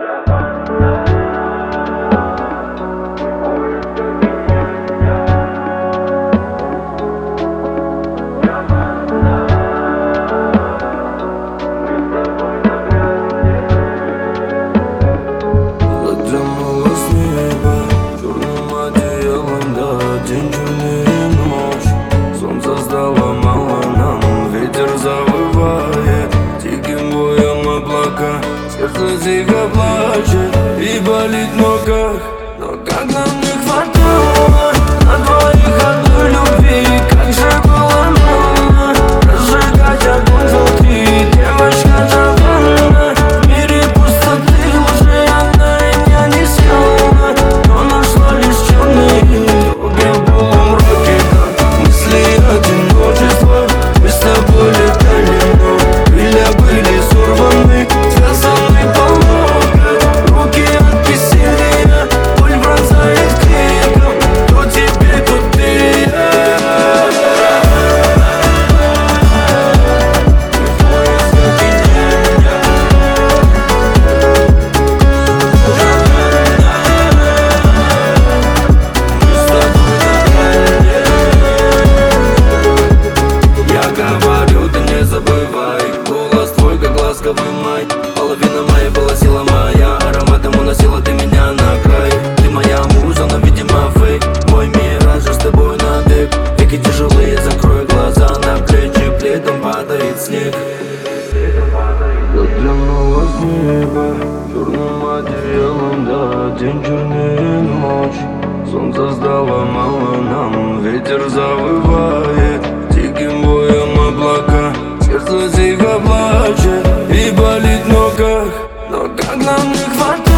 День, черная ночь, солнце стало мало нам, ветер завывает тихим боем облака. Сердце тихо плачет и болит в ногах, но как нам не хватало на двоих одной любви. Как же было мало разжигать огонь внутри. Девочка Джованна, в мире пустоты уже одна меня не искала, но нашла лишь черные дороги в полумроке. Как мысли одиночества, мы с тобой летали, но крылья были сорваны, связаны по локоть, руки от бессилия, боль пронзает криком. То теперь, то ты и я. Ласковый май, половина моей была сила моя, ароматом уносила ты меня на край. Ты моя муза, но видимо фейк, мой мираж с тобой навек. Веки тяжелые, закрой глаза, на плечи пледом падает снег. Затянулось небо черным одеялом, да, день, черная ночь, солнце стало мало нам, ветер завывает тихим боем облака. Сердце тихо плачет и болит в ногах, но как нам не хватает